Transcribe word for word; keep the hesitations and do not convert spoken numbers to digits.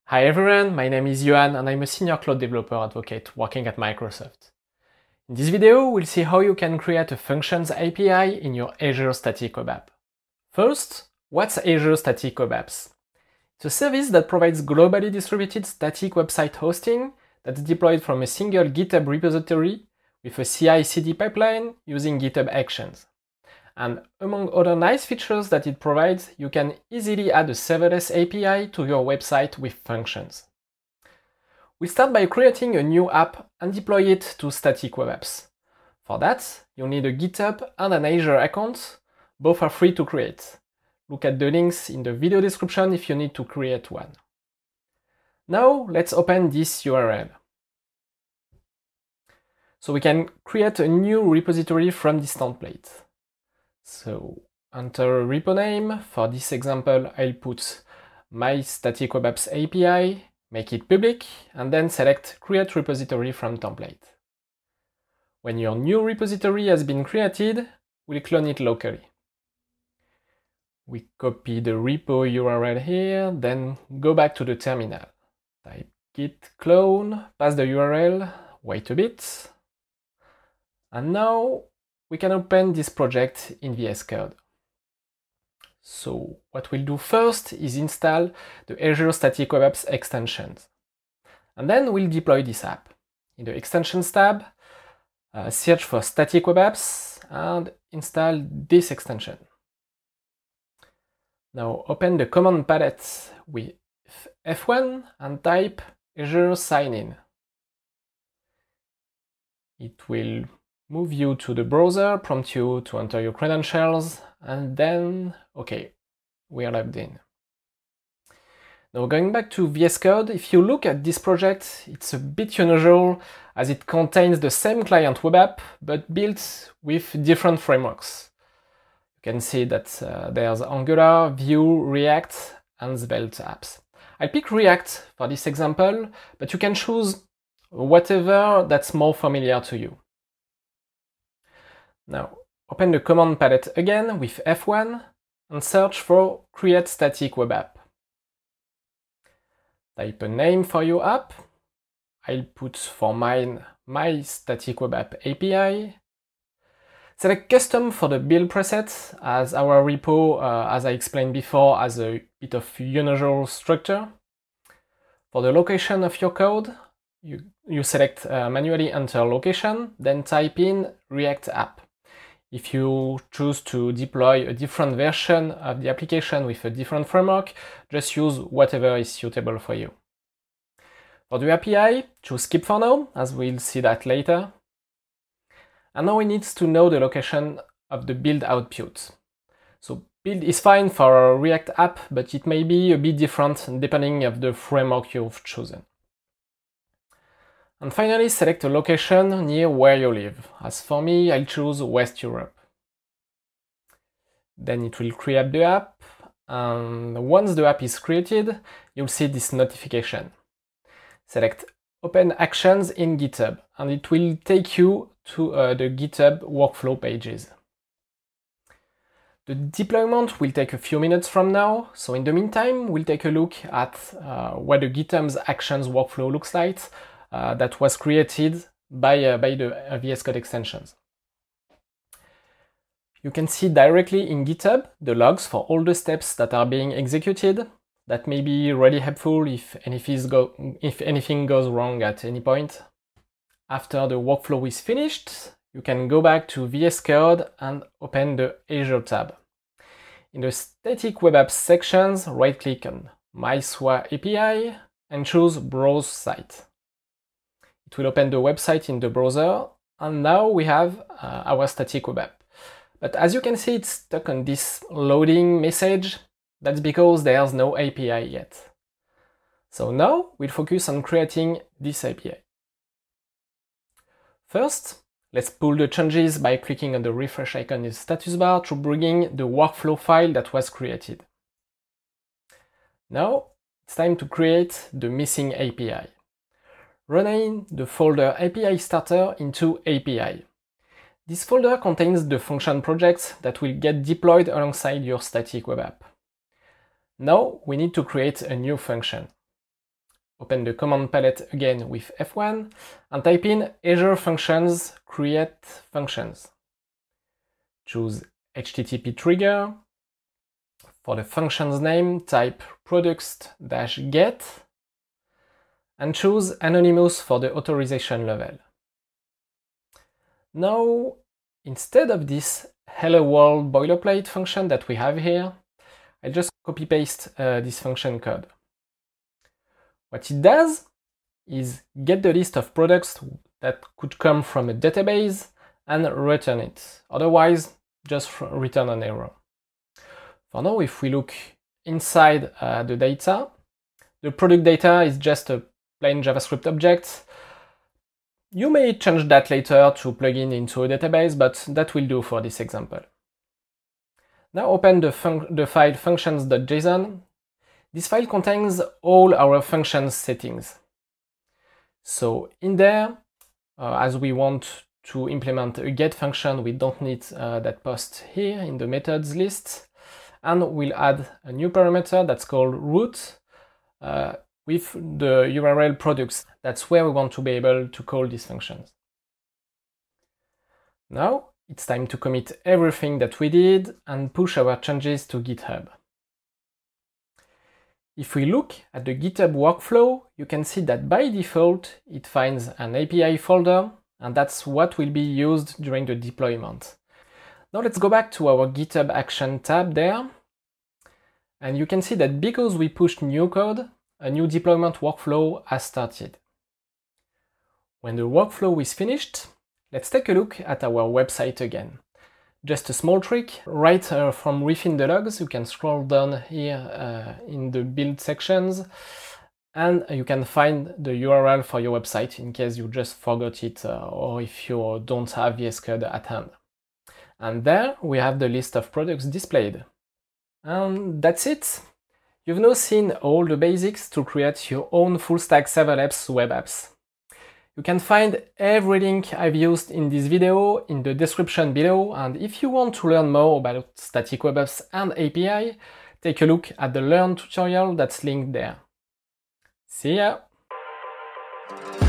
Hi everyone, my name is Johan and I'm a senior cloud developer advocate working at Microsoft. In this video, we'll see how you can create a functions A P I in your Azure Static Web App. First, what's Azure Static Web Apps? It's a service that provides globally distributed static website hosting that's deployed from a single GitHub repository with a C I C D pipeline using GitHub Actions. And among other nice features that it provides, you can easily add a serverless A P I to your website with functions. We start by creating a new app and deploy it to Static Web Apps. For that, you'll need a GitHub and an Azure account. Both are free to create. Look at the links in the video description if you need to create one. Now, let's open this U R L. So we can create a new repository from this template. So enter a repo name. For this example, I'll put my Static Web Apps A P I, make it public, and then select Create Repository from Template. When your new repository has been created, we'll clone it locally. We copy the repo U R L here, then go back to the terminal. Type git clone, pass the U R L, wait a bit, and now we can open this project in V S Code. So what we'll do first is install the Azure Static Web Apps extensions. And then we'll deploy this app. In the Extensions tab, uh, search for Static Web Apps and install this extension. Now open the command palette with F one and type Azure Sign-in. It will move you to the browser, prompt you to enter your credentials, and then, okay, we are logged in. Now going back to V S Code, if you look at this project, it's a bit unusual as it contains the same client web app, but built with different frameworks. You can see that uh, there's Angular, Vue, React, and Svelte apps. I pick React for this example, but you can choose whatever that's more familiar to you. Now, open the command palette again with F one and search for Create Static Web App. Type a name for your app. I'll put for mine my Static Web App A P I. Select Custom for the build preset, as our repo, uh, as I explained before, has a bit of unusual structure. For the location of your code, you, you select uh, manually enter location, then type in React App. If you choose to deploy a different version of the application with a different framework, just use whatever is suitable for you. For the A P I, choose Skip for now, as we'll see that later. And now we need to know the location of the build output. So build is fine for a React app, but it may be a bit different depending on the framework you've chosen. And finally, select a location near where you live. As for me, I'll choose West Europe. Then it will create the app, and once the app is created, you'll see this notification. Select Open Actions in GitHub, and it will take you to uh, the GitHub workflow pages. The deployment will take a few minutes from now, so in the meantime, we'll take a look at uh, what the GitHub's Actions workflow looks like. Uh, that was created by, uh, by the uh, V S Code extensions. You can see directly in GitHub the logs for all the steps that are being executed. That may be really helpful if anything, go if anything goes wrong at any point. After the workflow is finished, you can go back to V S Code and open the Azure tab. In the Static Web Apps sections, right-click on My S W A A P I and choose Browse Site. It will open the website in the browser, and now we have uh, our static web app. But as you can see, it's stuck on this loading message. That's because there's no A P I yet. So now we'll focus on creating this A P I. First, let's pull the changes by clicking on the refresh icon in the status bar to bring in the workflow file that was created. Now it's time to create the missing A P I. Rename the folder A P I starter into A P I. This folder contains the function projects that will get deployed alongside your static web app. Now we need to create a new function. open the command palette again with F one and type in Azure Functions create functions. Choose H T T P trigger. For the function's name, type products-get and choose Anonymous for the authorization level. Now, instead of this hello world boilerplate function that we have here, I just copy-paste uh, this function code. What it does is get the list of products that could come from a database and return it. Otherwise, just return an error. For now, if we look inside uh, the data, the product data is just a plain JavaScript object. You may change that later to plug in into a database, but that will do for this example. Now open the, the file functions.json. This file contains all our functions settings. So in there, uh, as we want to implement a get function, we don't need uh, that post here in the methods list. And we'll add a new parameter that's called root uh, with the U R L products. That's where we want to be able to call these functions. Now it's time to commit everything that we did and push our changes to GitHub. If we look at the GitHub workflow, you can see that by default it finds an A P I folder, and that's what will be used during the deployment. Now let's go back to our GitHub Action tab there. And you can see that because we pushed new code, a new deployment workflow has started. When the workflow is finished, let's take a look at our website again. Just a small trick, right uh, from within the logs, you can scroll down here uh, in the build sections, and you can find the U R L for your website in case you just forgot it uh, or if you don't have V S Code at hand. And there we have the list of products displayed. And that's it! You've now seen all the basics to create your own full-stack serverless web apps. You can find every link I've used in this video in the description below, and if you want to learn more about static web apps and A P I, take a look at the Learn tutorial that's linked there. See ya!